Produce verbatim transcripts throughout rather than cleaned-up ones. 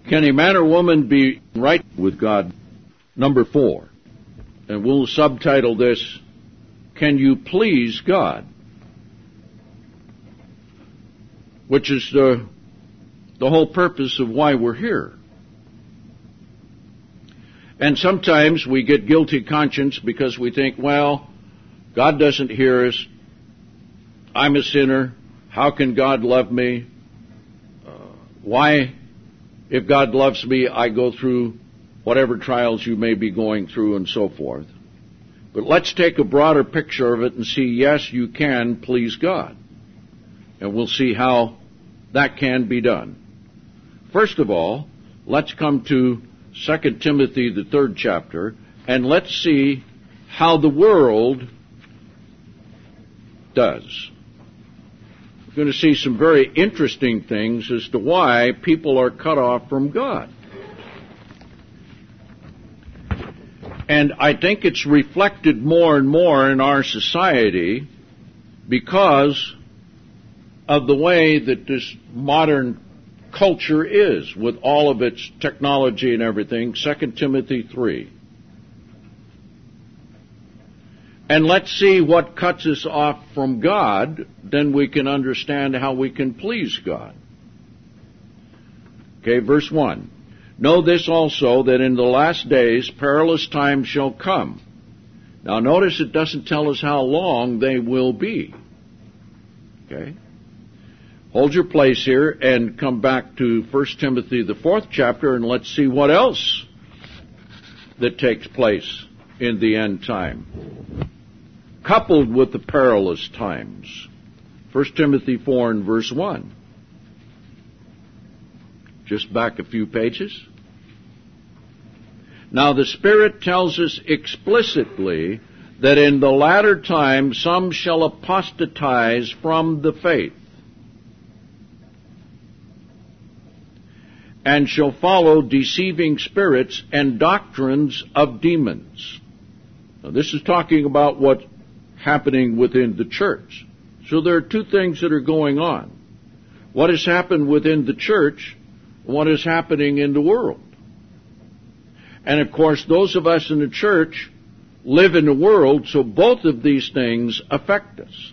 Can a man or woman be right with God? Number four. And we'll subtitle this, Can You Please God? Which is the, the whole purpose of why we're here. And sometimes we get guilty conscience because we think, well, God doesn't hear us. I'm a sinner. How can God love me? Uh, why, if God loves me, I go through whatever trials you may be going through and so forth. But let's take a broader picture of it and see, yes, you can please God. And we'll see how that can be done. First of all, let's come to Second Timothy, the third chapter, and let's see how the world does. We're going to see some very interesting things as to why people are cut off from God. And I think it's reflected more and more in our society because of the way that this modern culture is, with all of its technology and everything. Second Timothy three. And let's see what cuts us off from God, then we can understand how we can please God. Okay, verse one. Know this also, that in the last days perilous times shall come. Now notice it doesn't tell us how long they will be. Okay? Hold your place here and come back to First Timothy, the fourth chapter, and let's see what else that takes place in the end time, coupled with the perilous times. First Timothy four and verse one. Just back a few pages. Now the Spirit tells us explicitly that in the latter time some shall apostatize from the faith, and shall follow deceiving spirits and doctrines of demons. Now this is talking about what's happening within the church. So there are two things that are going on. What has happened within the church, what is happening in the world. And of course, those of us in the church live in the world, so both of these things affect us.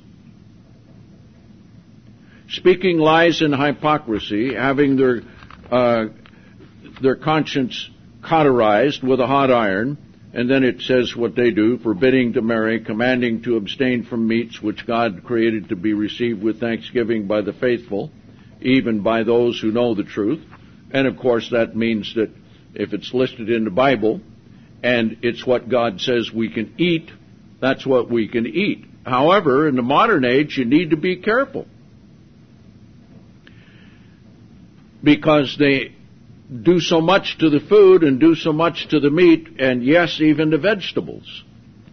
Speaking lies and hypocrisy, having their uh, their conscience cauterized with a hot iron, and then it says what they do, forbidding to marry, commanding to abstain from meats which God created to be received with thanksgiving by the faithful, even by those who know the truth. And of course that means that if it's listed in the Bible and it's what God says we can eat, that's what we can eat. However, in the modern age, you need to be careful, because they do so much to the food and do so much to the meat, and yes, even the vegetables.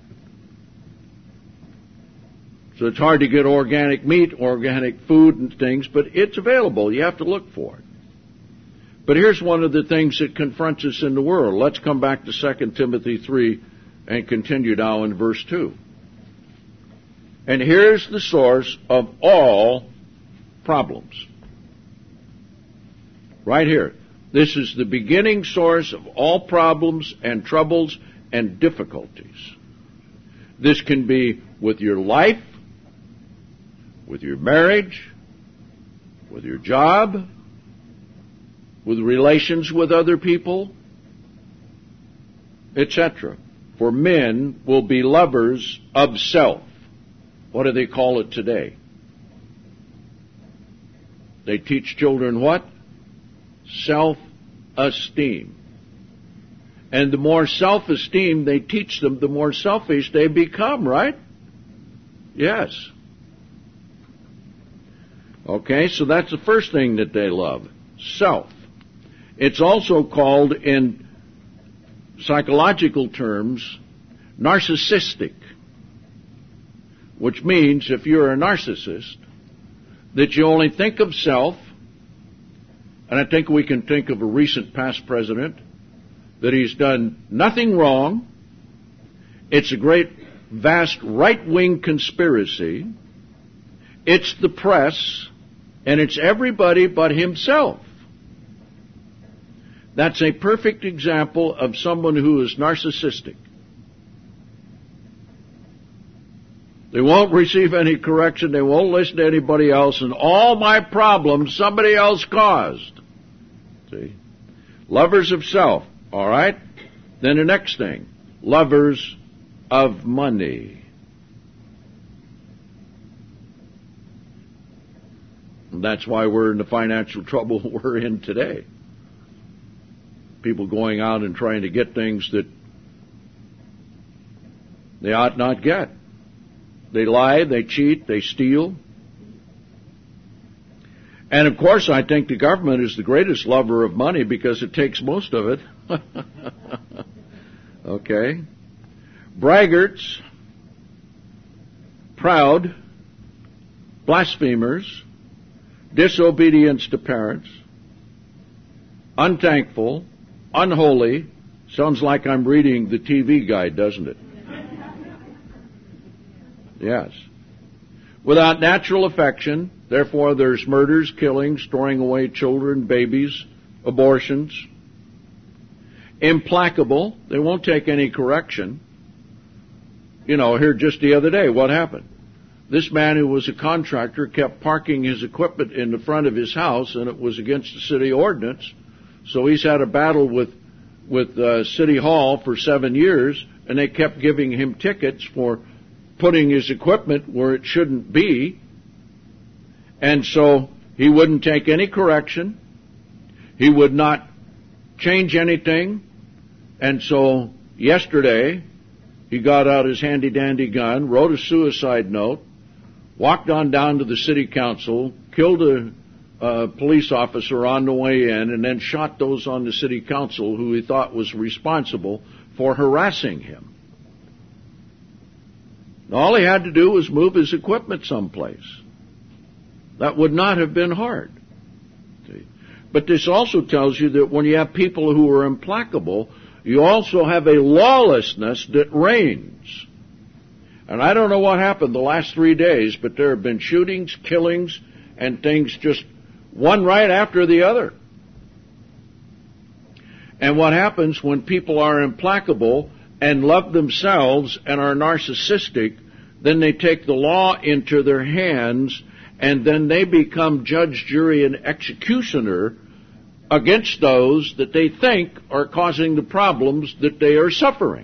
So it's hard to get organic meat, organic food and things, but it's available. You have to look for it. But here's one of the things that confronts us in the world. Let's come back to Second Timothy three and continue now in verse two. And here's the source of all problems. Right here. This is the beginning source of all problems and troubles and difficulties. This can be with your life, with your marriage, with your job, with relations with other people, et cetera. For men will be lovers of self. What do they call it today? They teach children what? Self-esteem. And the more self-esteem they teach them, the more selfish they become, right? Yes. Okay, so that's the first thing that they love. Self. It's also called, in psychological terms, narcissistic, which means if you're a narcissist, that you only think of self. And I think we can think of a recent past president, that he's done nothing wrong. It's a great, vast right-wing conspiracy. It's the press, and it's everybody but himself. That's a perfect example of someone who is narcissistic. They won't receive any correction. They won't listen to anybody else. And all my problems somebody else caused. See? Lovers of self. All right? Then the next thing. Lovers of money. And that's why we're in the financial trouble we're in today. People going out and trying to get things that they ought not get. They lie, they cheat, they steal. And of course, I think the government is the greatest lover of money because it takes most of it. Okay. Braggarts, proud, blasphemers, disobedience to parents, unthankful, unholy. Sounds like I'm reading the T V guide, doesn't it? Yes. Without natural affection, therefore there's murders, killings, storing away children, babies, abortions. Implacable, they won't take any correction. You know, here just the other day, what happened? This man who was a contractor kept parking his equipment in the front of his house, and it was against the city ordinance. So he's had a battle with with uh, City Hall for seven years, and they kept giving him tickets for putting his equipment where it shouldn't be. And so he wouldn't take any correction. He would not change anything. And so yesterday he got out his handy-dandy gun, wrote a suicide note, walked on down to the city council, killed a uh, police officer on the way in, and then shot those on the city council who he thought was responsible for harassing him. All he had to do was move his equipment someplace. That would not have been hard. See? But this also tells you that when you have people who are implacable, you also have a lawlessness that reigns. And I don't know what happened the last three days, but there have been shootings, killings, and things just one right after the other. And what happens when people are implacable and love themselves and are narcissistic, then they take the law into their hands, and then they become judge, jury, and executioner against those that they think are causing the problems that they are suffering.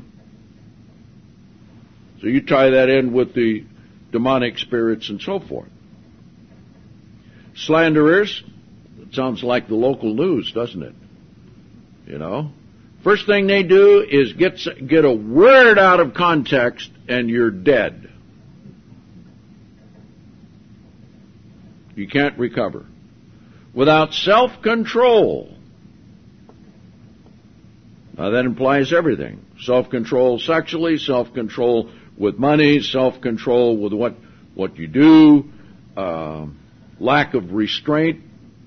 So you tie that in with the demonic spirits and so forth. Slanderers, it sounds like the local news, doesn't it? You know? First thing they do is get get a word out of context and you're dead. You can't recover. Without self-control. Now that implies everything. Self-control sexually, self-control with money, self-control with what, what you do, uh, lack of restraint.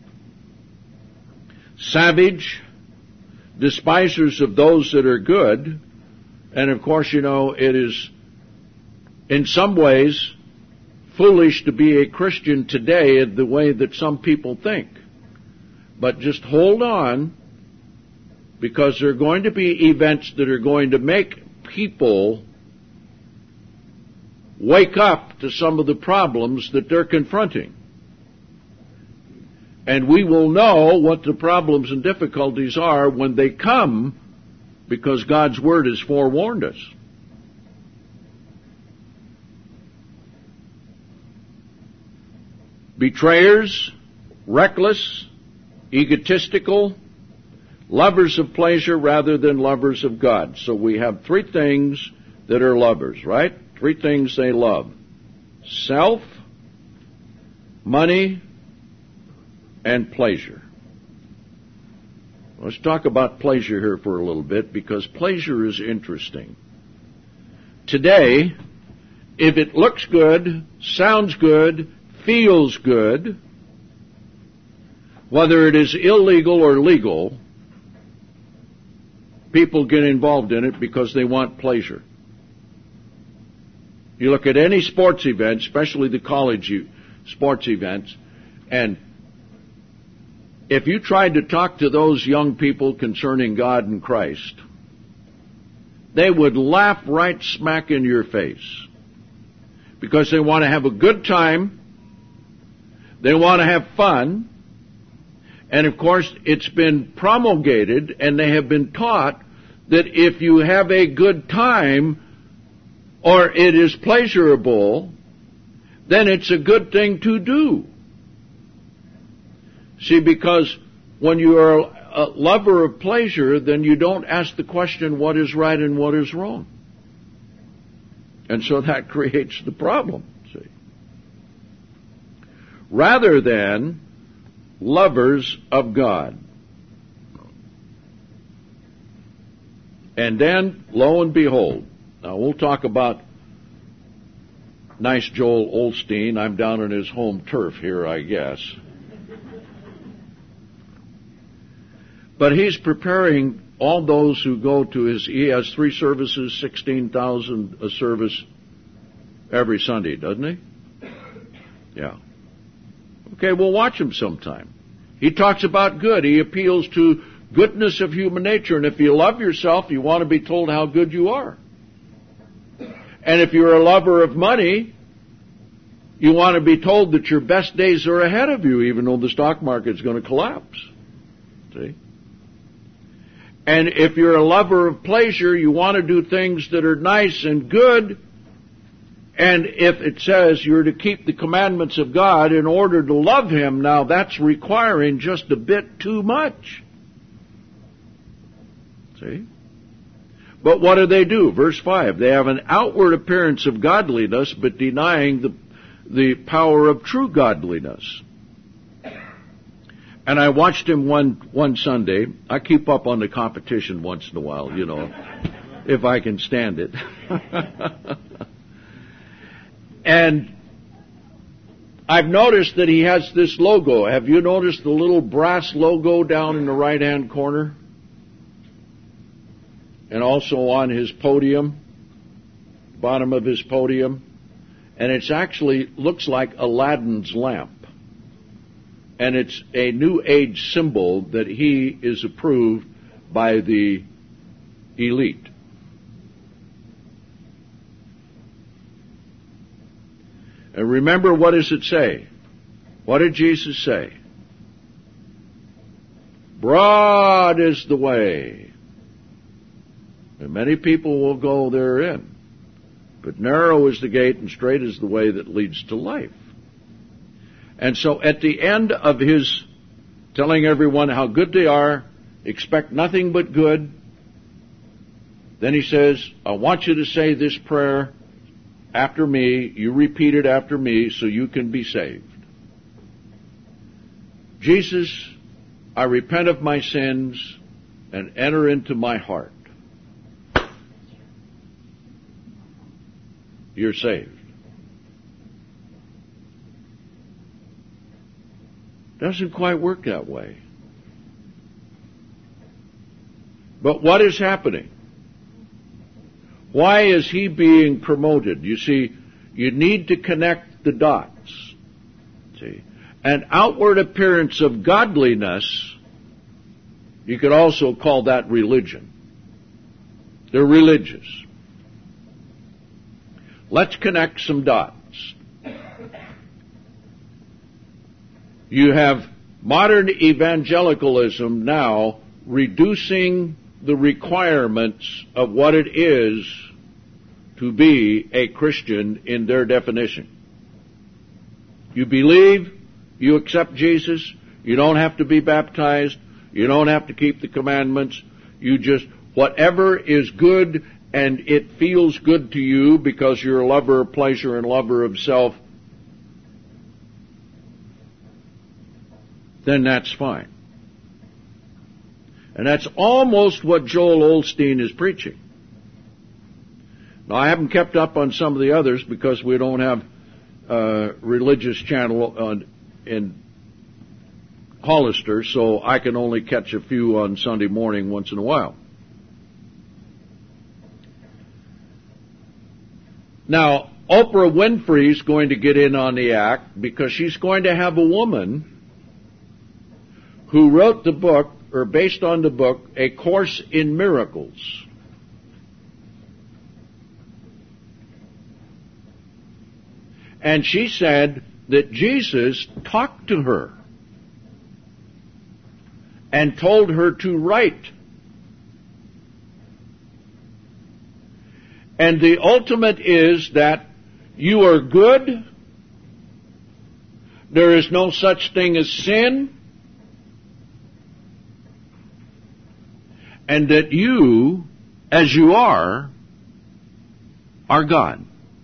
Savage. Despisers of those that are good. And of course, you know, it is in some ways foolish to be a Christian today the way that some people think. But just hold on, because there are going to be events that are going to make people wake up to some of the problems that they're confronting. And we will know what the problems and difficulties are when they come, because God's Word has forewarned us. Betrayers, reckless, egotistical, lovers of pleasure rather than lovers of God. So we have three things that are lovers, right? Three things they love. Self, money, and pleasure. Let's talk about pleasure here for a little bit, because pleasure is interesting. Today, if it looks good, sounds good, feels good, whether it is illegal or legal, people get involved in it because they want pleasure. You look at any sports event, especially the college sports events, and if you tried to talk to those young people concerning God and Christ, they would laugh right smack in your face. Because they want to have a good time, they want to have fun, and of course it's been promulgated and they have been taught that if you have a good time or it is pleasurable, then it's a good thing to do. See, because when you are a lover of pleasure, then you don't ask the question, what is right and what is wrong? And so that creates the problem, see. Rather than lovers of God. And then, lo and behold, now we'll talk about nice Joel Osteen. I'm down on his home turf here, I guess. But he's preparing all those who go to his, he has three services, sixteen thousand a service every Sunday, doesn't he? Yeah. Okay, we'll watch him sometime. He talks about good. He appeals to goodness of human nature. And if you love yourself, you want to be told how good you are. And if you're a lover of money, you want to be told that your best days are ahead of you, even though the stock market's going to collapse. See? And if you're a lover of pleasure, you want to do things that are nice and good. And if it says you're to keep the commandments of God in order to love Him, now that's requiring just a bit too much. See? But what do they do? Verse five, they have an outward appearance of godliness, but denying the, the power of true godliness. And I watched him one, one Sunday. I keep up on the competition once in a while, you know, if I can stand it. And I've noticed that he has this logo. Have you noticed the little brass logo down in the right-hand corner? And also on his podium, bottom of his podium. And it's actually looks like Aladdin's lamp. And it's a New Age symbol that he is approved by the elite. And remember, what does it say? What did Jesus say? Broad is the way, and many people will go therein. But narrow is the gate, and straight is the way that leads to life. And so at the end of his telling everyone how good they are, expect nothing but good, then he says, I want you to say this prayer after me. You repeat it after me so you can be saved. Jesus, I repent of my sins and enter into my heart. You're saved. Doesn't quite work that way. But what is happening? Why is he being promoted? You see, you need to connect the dots. See, an outward appearance of godliness, you could also call that religion. They're religious. Let's connect some dots. You have modern evangelicalism now reducing the requirements of what it is to be a Christian in their definition. You believe, you accept Jesus, you don't have to be baptized, you don't have to keep the commandments, you just, whatever is good and it feels good to you because you're a lover of pleasure and lover of self, then that's fine. And that's almost what Joel Osteen is preaching. Now, I haven't kept up on some of the others because we don't have a religious channel on, in Hollister, so I can only catch a few on Sunday morning once in a while. Now, Oprah Winfrey's going to get in on the act because she's going to have a woman who wrote the book, or based on the book, A Course in Miracles. And she said that Jesus talked to her and told her to write. And the ultimate is that you are good. There is no such thing as sin. And that you, as you are, are God.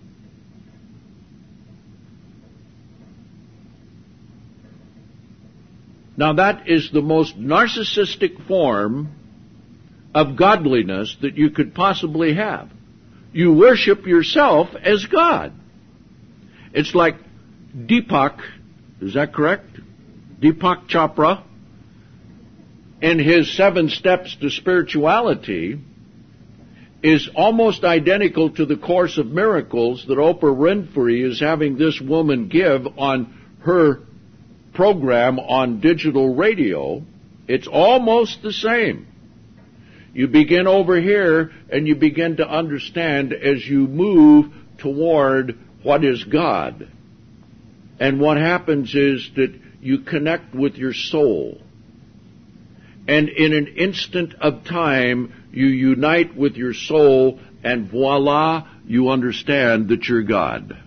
Now that is the most narcissistic form of godliness that you could possibly have. You worship yourself as God. It's like Deepak, is that correct? Deepak Chopra, in his Seven Steps to Spirituality, is almost identical to the Course of Miracles that Oprah Winfrey is having this woman give on her program on digital radio. It's almost the same. You begin over here and you begin to understand as you move toward what is God. And what happens is that you connect with your soul. And in an instant of time, you unite with your soul, and voila, you understand that you're God.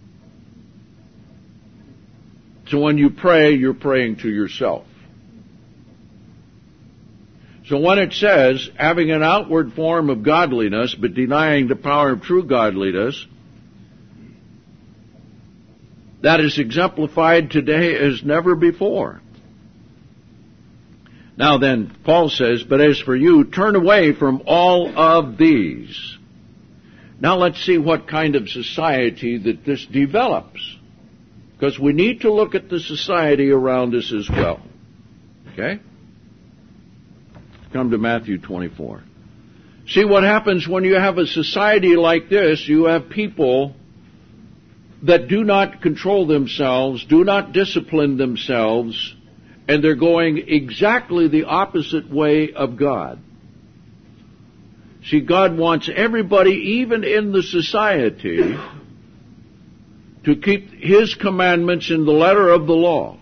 So when you pray, you're praying to yourself. So when it says, having an outward form of godliness, but denying the power of true godliness, that is exemplified today as never before. Now then, Paul says, but as for you, turn away from all of these. Now let's see what kind of society that this develops. Because we need to look at the society around us as well. Okay? Come to Matthew twenty-four. See what happens when you have a society like this. You have people that do not control themselves, do not discipline themselves, and they're going exactly the opposite way of God. See, God wants everybody, even in the society, to keep His commandments in the letter of the law.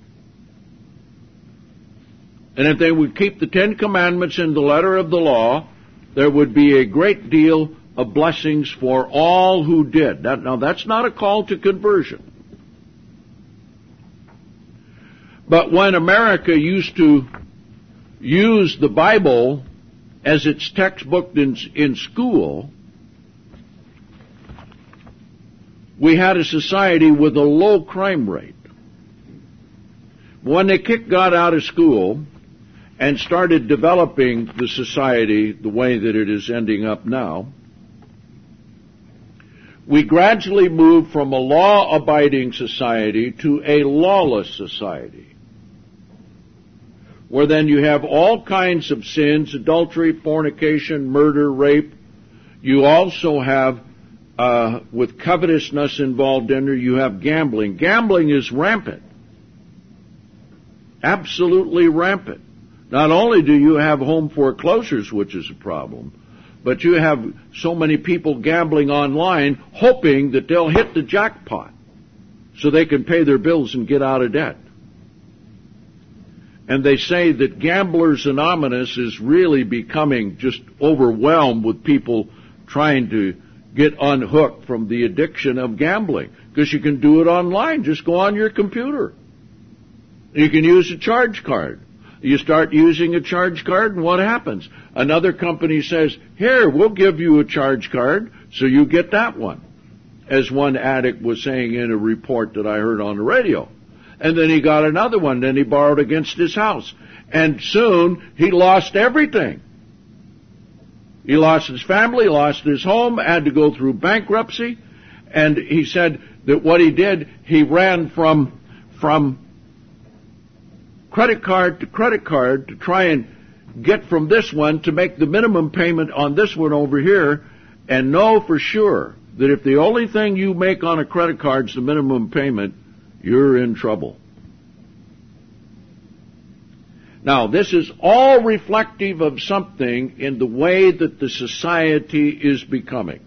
And if they would keep the Ten Commandments in the letter of the law, there would be a great deal of blessings for all who did. That, now, that's not a call to conversion. But when America used to use the Bible as its textbook in, in school, we had a society with a low crime rate. When they kicked God out of school and started developing the society the way that it is ending up now, we gradually moved from a law-abiding society to a lawless society, where then you have all kinds of sins, adultery, fornication, murder, rape. You also have, uh, with covetousness involved in there, you have gambling. Gambling is rampant. Absolutely rampant. Not only do you have home foreclosures, which is a problem, but you have so many people gambling online hoping that they'll hit the jackpot so they can pay their bills and get out of debt. And they say that Gamblers Anonymous is really becoming just overwhelmed with people trying to get unhooked from the addiction of gambling, because you can do it online. Just go on your computer. You can use a charge card. You start using a charge card, and what happens? Another company says, here, we'll give you a charge card, so you get that one, as one addict was saying in a report that I heard on the radio. And then he got another one, then he borrowed against his house. And soon, he lost everything. He lost his family, lost his home, had to go through bankruptcy. And he said that what he did, he ran from, from credit card to credit card to try and get from this one to make the minimum payment on this one over here, and know for sure that if the only thing you make on a credit card is the minimum payment, you're in trouble. Now, this is all reflective of something in the way that the society is becoming.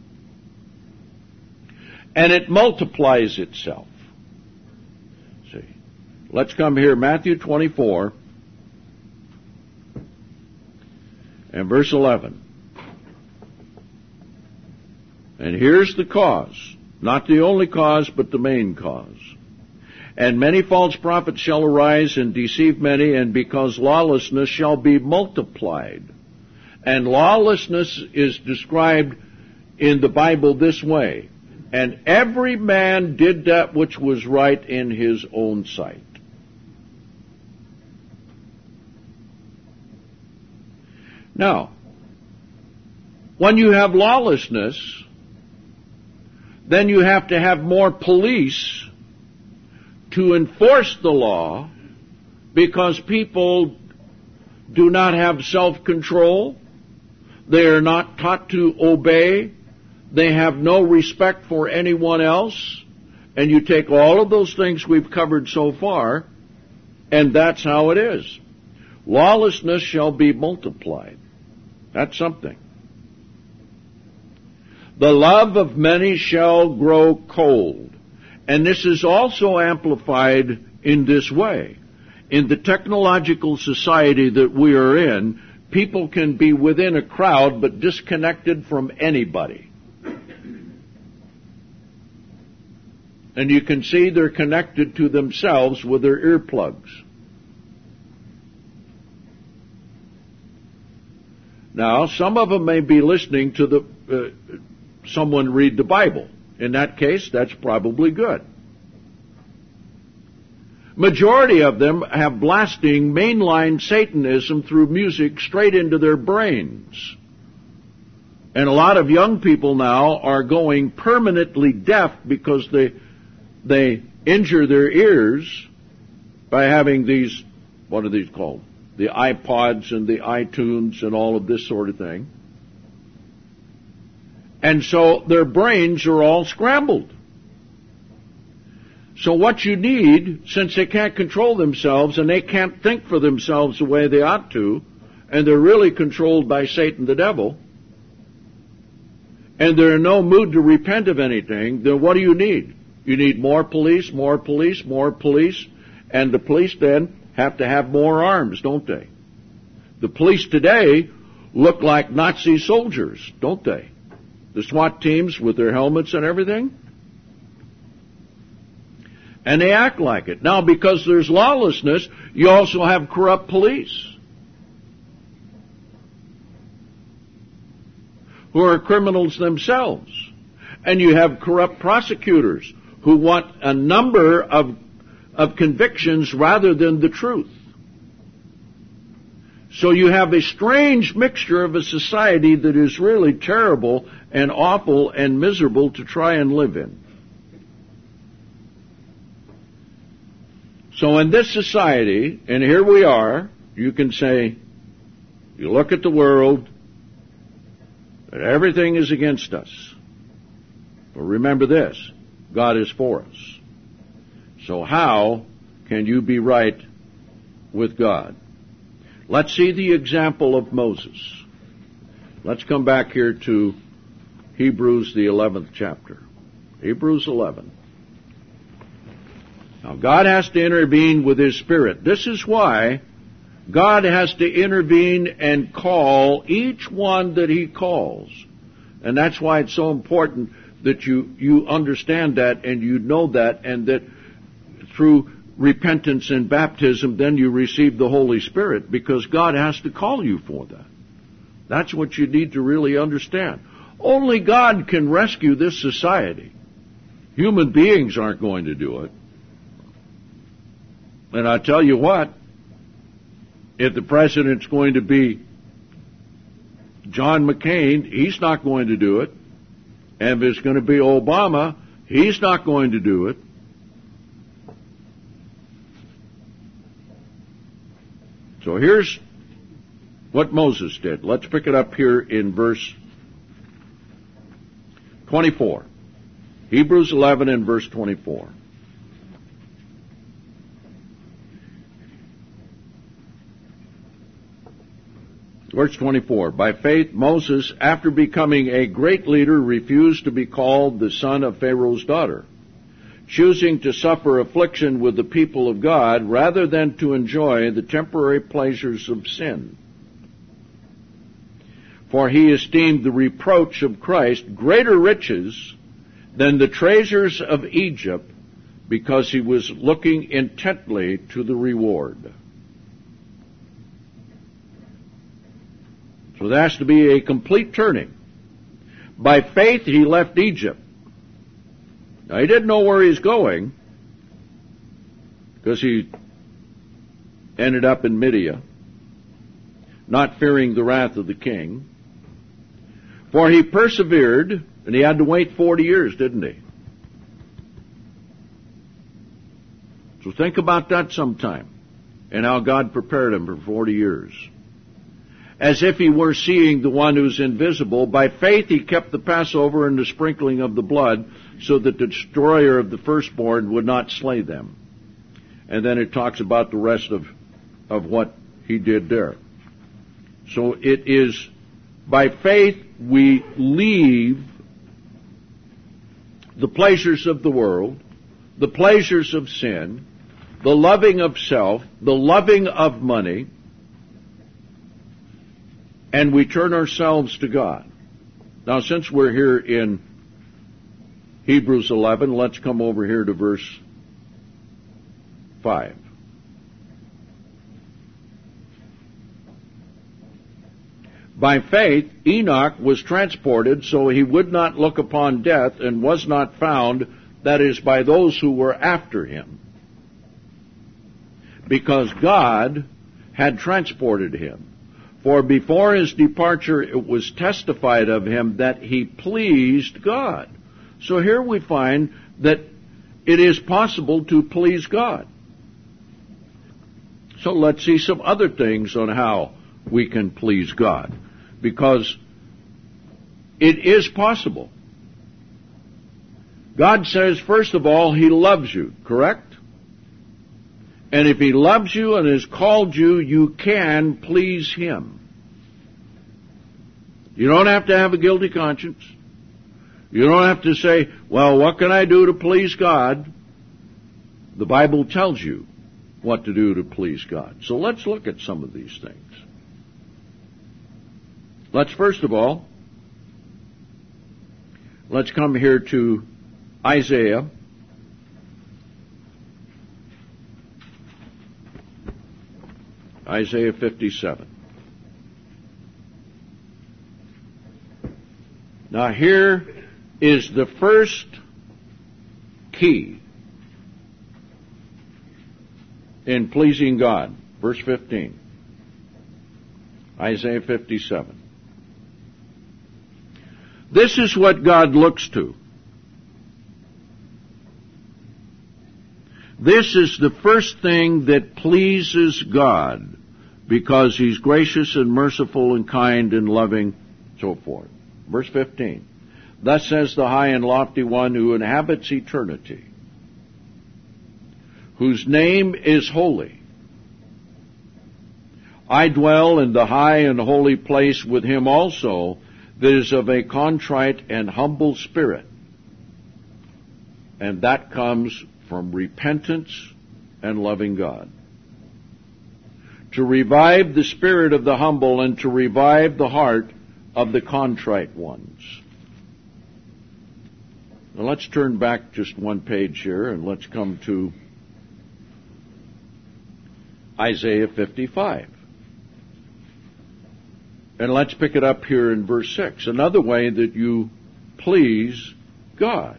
And it multiplies itself. See, let's come here, Matthew twenty-four and verse eleven. And here's the cause. Not the only cause, but the main cause. And many false prophets shall arise and deceive many, and because lawlessness shall be multiplied. And lawlessness is described in the Bible this way. And every man did that which was right in his own sight. Now, when you have lawlessness, then you have to have more police to enforce the law, because people do not have self-control. They are not taught to obey. They have no respect for anyone else. And you take all of those things we've covered so far, and that's how it is. Lawlessness shall be multiplied. That's something. The love of many shall grow cold. And this is also amplified in this way. In the technological society that we are in, people can be within a crowd but disconnected from anybody. And you can see they're connected to themselves with their earplugs. Now, some of them may be listening to the uh, someone read the Bible. In that case, that's probably good. Majority of them have blasting mainline Satanism through music straight into their brains. And a lot of young people now are going permanently deaf because they they injure their ears by having these, what are these called? The iPods and the iTunes and all of this sort of thing. And so their brains are all scrambled. So what you need, since they can't control themselves and they can't think for themselves the way they ought to, and they're really controlled by Satan the devil, and they're in no mood to repent of anything, then what do you need? You need more police, more police, more police, and the police then have to have more arms, don't they? The police today look like Nazi soldiers, don't they? The SWAT teams with their helmets and everything. And they act like it. Now, because there's lawlessness, you also have corrupt police who are criminals themselves. And you have corrupt prosecutors who want a number of, of convictions rather than the truth. So you have a strange mixture of a society that is really terrible and awful and miserable to try and live in. So in this society, and here we are, you can say, you look at the world, that everything is against us. But remember this, God is for us. So how can you be right with God? Let's see the example of Moses. Let's come back here to Hebrews, the eleventh chapter. Hebrews eleven. Now, God has to intervene with His Spirit. This is why God has to intervene and call each one that He calls. And that's why it's so important that you, you understand that and you know that, and that through repentance and baptism, then you receive the Holy Spirit, because God has to call you for that. That's what you need to really understand. Only God can rescue this society. Human beings aren't going to do it. And I tell you what, if the president's going to be John McCain, he's not going to do it. And if it's going to be Obama, he's not going to do it. So here's what Moses did. Let's pick it up here in verse twenty-four. Hebrews eleven and verse twenty-four. Verse twenty-four, by faith Moses, after becoming a great leader, refused to be called the son of Pharaoh's daughter, choosing to suffer affliction with the people of God rather than to enjoy the temporary pleasures of sin. For he esteemed the reproach of Christ greater riches than the treasures of Egypt, because he was looking intently to the reward. So there has to be a complete turning. By faith he left Egypt. Now he didn't know where he was going, because he ended up in Midian, not fearing the wrath of the king. For he persevered, and he had to wait forty years, didn't he? So think about that sometime, and how God prepared him for forty years. As if he were seeing the one who's invisible, by faith he kept the Passover and the sprinkling of the blood, so that the destroyer of the firstborn would not slay them. And then it talks about the rest of, of what he did there. So it is by faith we leave the pleasures of the world, the pleasures of sin, the loving of self, the loving of money, and we turn ourselves to God. Now, since we're here in Hebrews eleven, let's come over here to verse five. By faith, Enoch was transported so he would not look upon death, and was not found, that is, by those who were after him, because God had transported him. For before his departure it was testified of him that he pleased God. So here we find that it is possible to please God. So let's see some other things on how we can please God, because it is possible. God says, first of all, he loves you, correct? And if he loves you and has called you, you can please him. You don't have to have a guilty conscience. You don't have to say, well, what can I do to please God? The Bible tells you what to do to please God. So let's look at some of these things. Let's first of all, let's come here to Isaiah. Isaiah fifty-seven. Now here is the first key in pleasing God. Verse fifteen. Isaiah fifty-seven. This is what God looks to. This is the first thing that pleases God, because he's gracious and merciful and kind and loving, so forth. Verse fifteen. Thus says the high and lofty one who inhabits eternity, whose name is holy. I dwell in the high and holy place with him also, that is of a contrite and humble spirit. And that comes from repentance and loving God. To revive the spirit of the humble, and to revive the heart of the contrite ones. Now let's turn back just one page here, and let's come to Isaiah fifty-five. And let's pick it up here in verse six. Another way that you please God.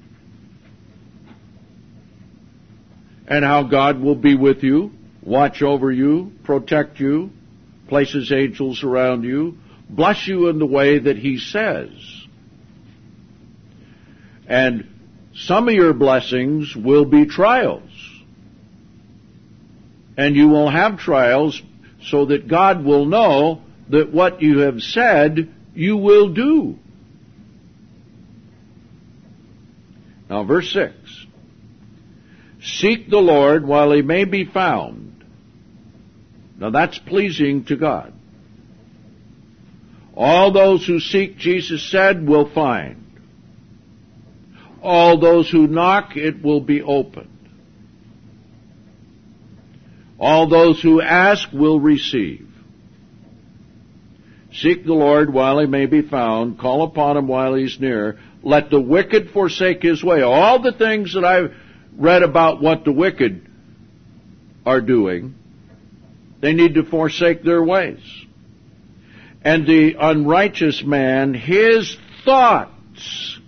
And how God will be with you, watch over you, protect you, place his angels around you, bless you in the way that he says. And some of your blessings will be trials. And you will have trials so that God will know that what you have said, you will do. Now, verse six. Seek the Lord while he may be found. Now, that's pleasing to God. All those who seek, Jesus said, will find. All those who knock, it will be opened. All those who ask will receive. Seek the Lord while he may be found. Call upon him while he's near. Let the wicked forsake his way. All the things that I've read about what the wicked are doing, they need to forsake their ways. And the unrighteous man, his thoughts.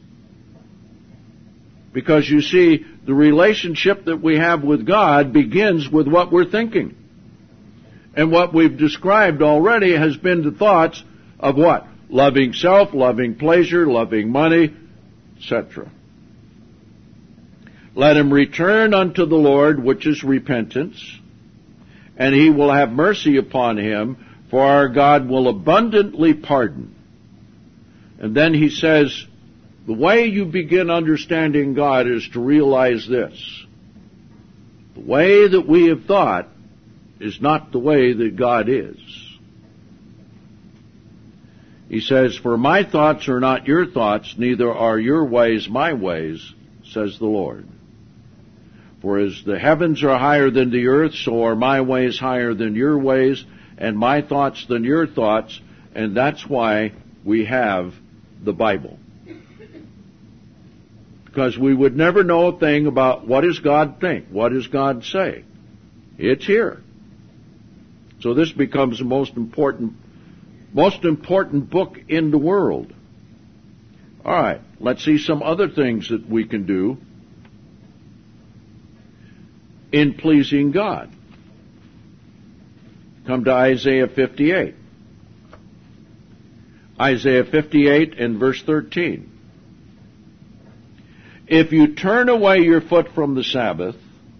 Because you see, the relationship that we have with God begins with what we're thinking. And what we've described already has been the thoughts of what? Loving self, loving pleasure, loving money, et cetera. Let him return unto the Lord, which is repentance, and he will have mercy upon him, for our God will abundantly pardon. And then he says, the way you begin understanding God is to realize this. The way that we have thought is not the way that God is. He says, for my thoughts are not your thoughts, neither are your ways my ways, says the Lord. For as the heavens are higher than the earth, so are my ways higher than your ways, and my thoughts than your thoughts, and that's why we have the Bible. Because we would never know a thing about what does God think, what does God say. It's here. So this becomes the most important, most important book in the world. All right, let's see some other things that we can do in pleasing God. Come to Isaiah fifty-eight. Isaiah fifty-eight and verse thirteen. If you turn away your foot from the Sabbath,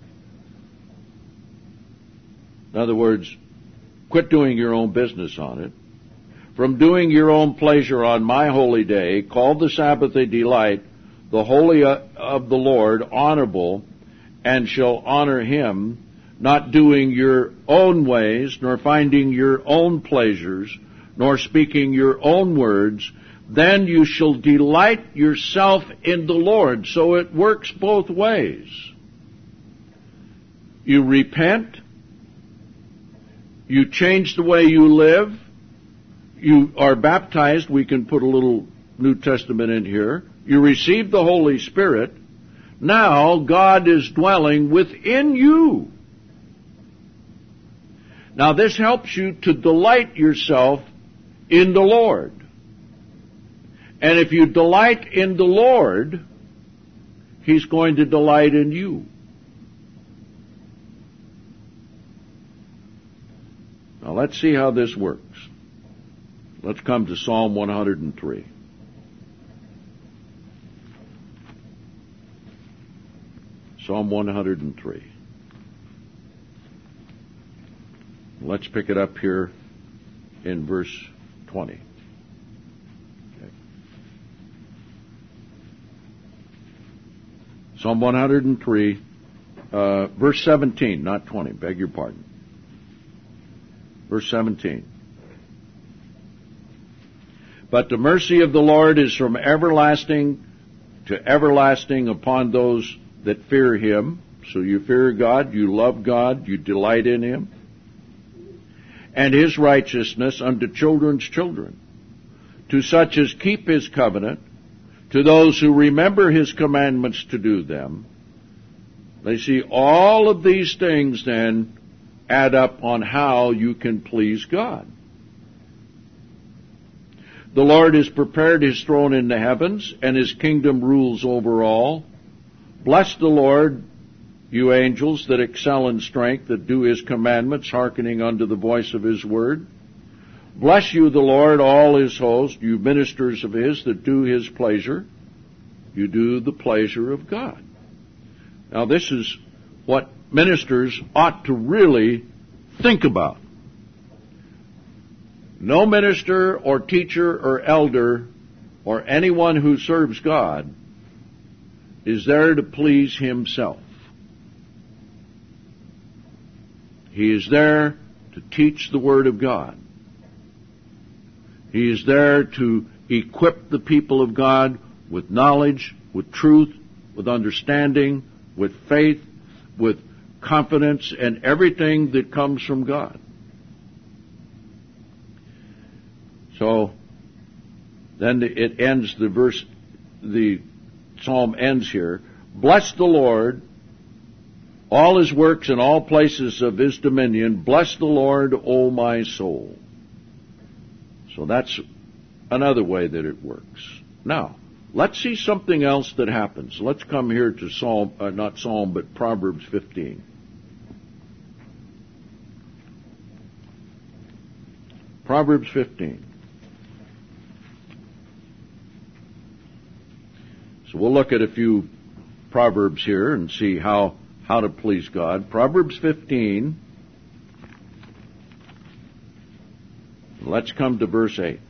in other words, quit doing your own business on it, from doing your own pleasure on my holy day, call the Sabbath a delight, the holy of the Lord honorable, and shall honor him, not doing your own ways, nor finding your own pleasures, nor speaking your own words, then you shall delight yourself in the Lord. So it works both ways. You repent, you change the way you live, you are baptized, we can put a little New Testament in here, you receive the Holy Spirit, now God is dwelling within you. Now this helps you to delight yourself in the Lord. And if you delight in the Lord, he's going to delight in you. Now let's see how this works. Let's come to Psalm one hundred three. Psalm one hundred three. Let's pick it up here in verse twenty. Okay. Psalm one hundred three, uh, verse seventeen, not twenty, beg your pardon. Verse seventeen. But the mercy of the Lord is from everlasting to everlasting upon those that fear him. So you fear God, you love God, you delight in him. And his righteousness unto children's children, to such as keep his covenant, to those who remember his commandments to do them. They see all of these things then add up on how you can please God. The Lord has prepared his throne in the heavens, and his kingdom rules over all. Bless the Lord, you angels that excel in strength, that do his commandments, hearkening unto the voice of his word. Bless you, the Lord, all his host, you ministers of his that do his pleasure. You do the pleasure of God. Now this is what ministers ought to really think about. No minister or teacher or elder or anyone who serves God is there to please himself. He is there to teach the Word of God. He is there to equip the people of God with knowledge, with truth, with understanding, with faith, with confidence, and everything that comes from God. So, then it ends, the verse, the psalm ends here. Bless the Lord, all his works in all places of his dominion. Bless the Lord, O my soul. So that's another way that it works. Now, let's see something else that happens. Let's come here to Psalm, uh, not Psalm, but Proverbs fifteen. Proverbs fifteen. So we'll look at a few Proverbs here and see how, how to please God. Proverbs fifteen. Let's come to verse eight.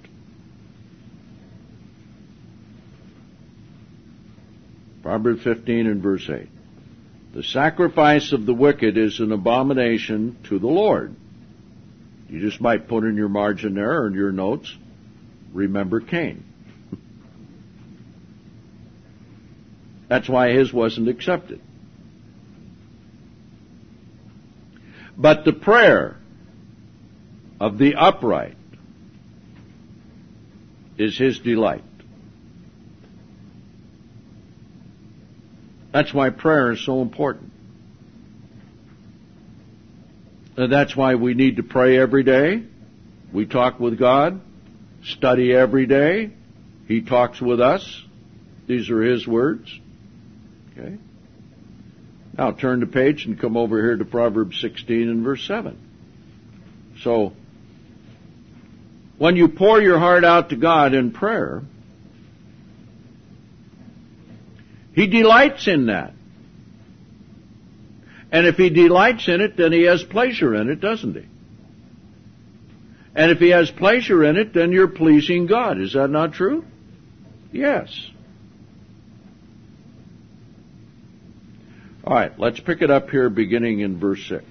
Proverbs fifteen and verse eight. The sacrifice of the wicked is an abomination to the Lord. You just might put in your margin there or in your notes, remember Cain. That's why his wasn't accepted. But the prayer of the upright is his delight. That's why prayer is so important. And that's why we need to pray every day. We talk with God, study every day. He talks with us. These are his words. Okay. Now turn the page and come over here to Proverbs sixteen and verse seven. So, when you pour your heart out to God in prayer, he delights in that. And if he delights in it, then he has pleasure in it, doesn't he? And if he has pleasure in it, then you're pleasing God. Is that not true? Yes. All right, let's pick it up here beginning in verse six.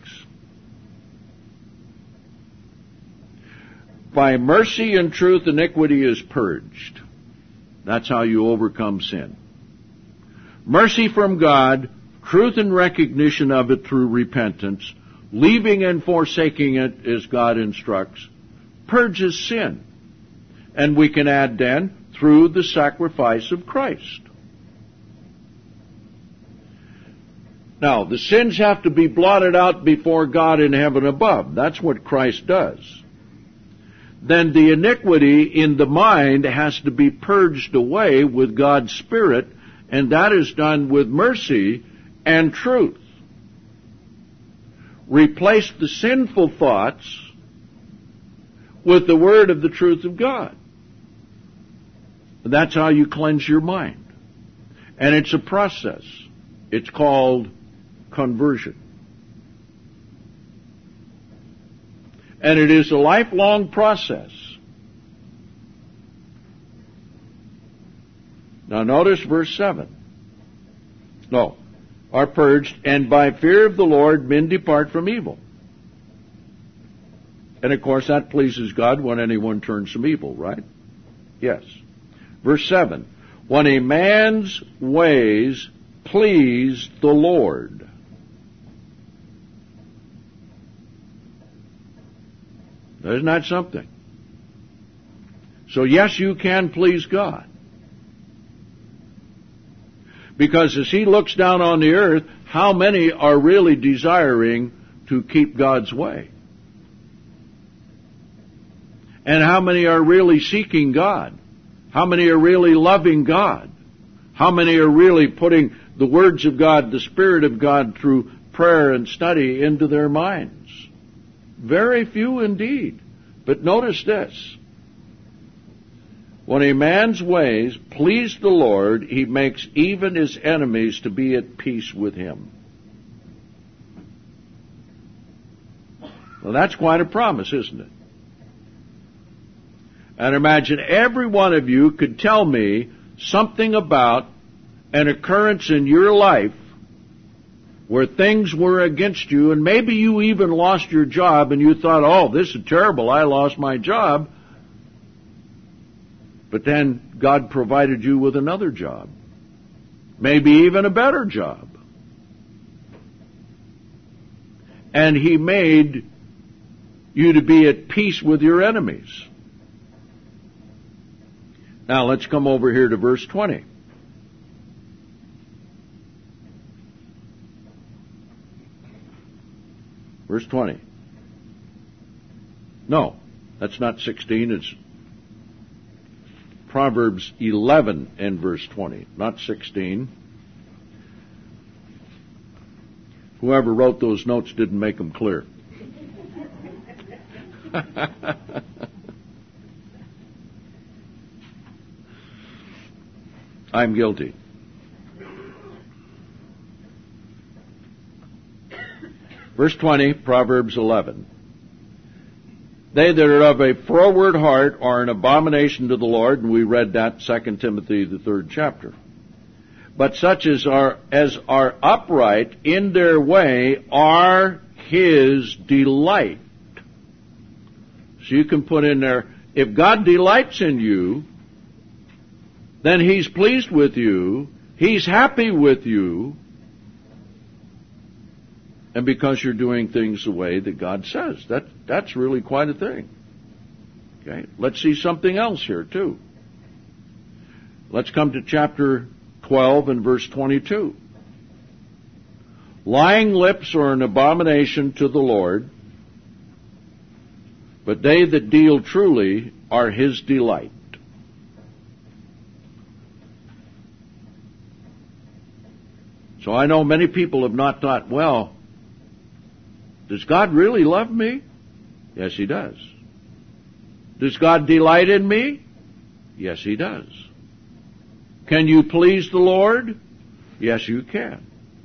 By mercy and truth iniquity is purged. That's how you overcome sin. Mercy from God, truth and recognition of it through repentance, leaving and forsaking it as God instructs, purges sin. And we can add then, through the sacrifice of Christ. Now, the sins have to be blotted out before God in heaven above. That's what Christ does. Then the iniquity in the mind has to be purged away with God's Spirit, and that is done with mercy and truth. Replace the sinful thoughts with the word of the truth of God. That's how you cleanse your mind. And it's a process. It's called conversion. And it is a lifelong process. Now notice verse seven. No. Are purged, and by fear of the Lord men depart from evil. And of course that pleases God when anyone turns from evil, right? Yes. Verse seven. When a man's ways please the Lord. Isn't that something? So yes, you can please God. Because as he looks down on the earth, how many are really desiring to keep God's way? And how many are really seeking God? How many are really loving God? How many are really putting the words of God, the Spirit of God, through prayer and study into their minds? Very few indeed. But notice this. When a man's ways please the Lord, he makes even his enemies to be at peace with him. Well, that's quite a promise, isn't it? And imagine every one of you could tell me something about an occurrence in your life where things were against you, and maybe you even lost your job, and you thought, oh, this is terrible, I lost my job. But then God provided you with another job. Maybe even a better job. And He made you to be at peace with your enemies. Now let's come over here to verse twenty. Verse twenty. No, that's not sixteen, it's Proverbs eleven and verse twenty, not sixteen. Whoever wrote those notes didn't make them clear. I'm guilty. Verse twenty, Proverbs eleven. They that are of a froward heart are an abomination to the Lord, and we read that Second Timothy, the third chapter. But such as are, as are upright in their way are His delight. So you can put in there, if God delights in you, then He's pleased with you, He's happy with you, and because you're doing things the way that God says. That, that's really quite a thing. Okay, let's see something else here too. Let's come to chapter twelve and verse twenty-two. Lying lips are an abomination to the Lord, but they that deal truly are His delight. So I know many people have not thought, well, does God really love me? Yes, He does. Does God delight in me? Yes, He does. Can you please the Lord? Yes, you can.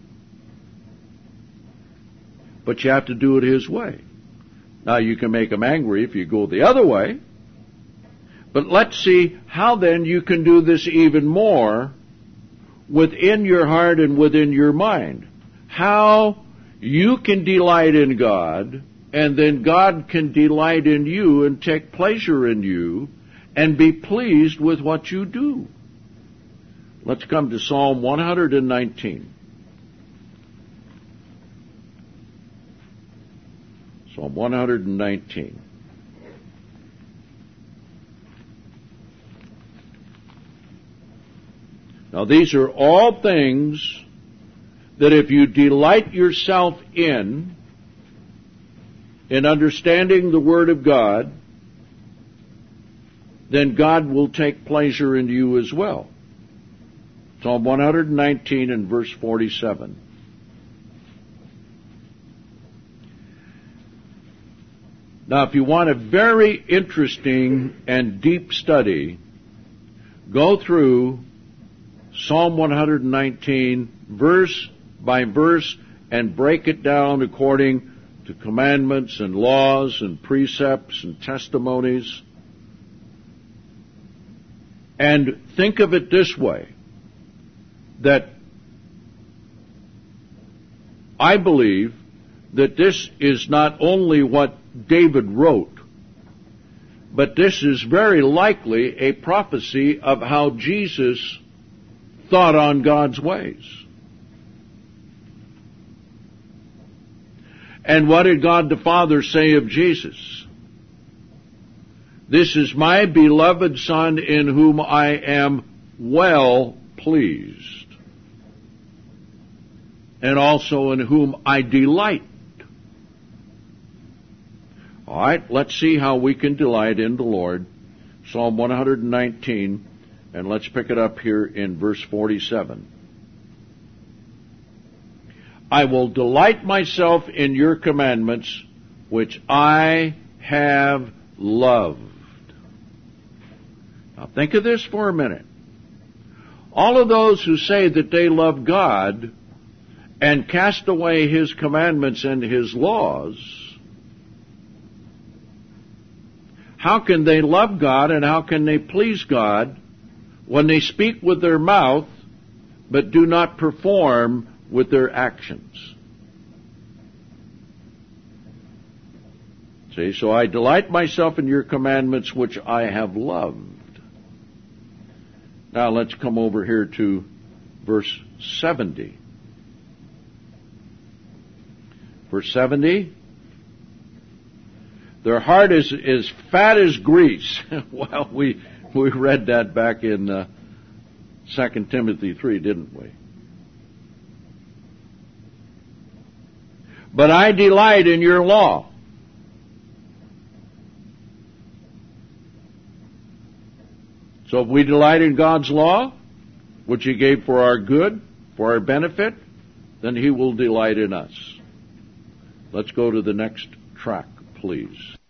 But you have to do it His way. Now, you can make Him angry if you go the other way. But let's see how then you can do this even more within your heart and within your mind. How you can delight in God, and then God can delight in you and take pleasure in you and be pleased with what you do. Let's come to Psalm one nineteen. Psalm one nineteen. Now these are all things that if you delight yourself in, in understanding the Word of God, then God will take pleasure in you as well. Psalm one nineteen and verse forty-seven. Now, if you want a very interesting and deep study, go through Psalm one nineteen, verse by verse, and break it down according to commandments and laws and precepts and testimonies. And think of it this way, that I believe that this is not only what David wrote, but this is very likely a prophecy of how Jesus thought on God's ways. And what did God the Father say of Jesus? This is my beloved Son in whom I am well pleased, and also in whom I delight. All right, let's see how we can delight in the Lord. Psalm one nineteen, and let's pick it up here in verse forty-seven. I will delight myself in your commandments, which I have loved. Now think of this for a minute. All of those who say that they love God and cast away His commandments and His laws, how can they love God and how can they please God when they speak with their mouth but do not perform with their actions? See, so I delight myself in your commandments which I have loved. Now let's come over here to verse seventy. Verse seventy. Their heart is, is fat as grease. Well, we, we read that back in uh, Second Timothy three, didn't we? But I delight in your law. So if we delight in God's law, which He gave for our good, for our benefit, then He will delight in us. Let's go to the next track, please.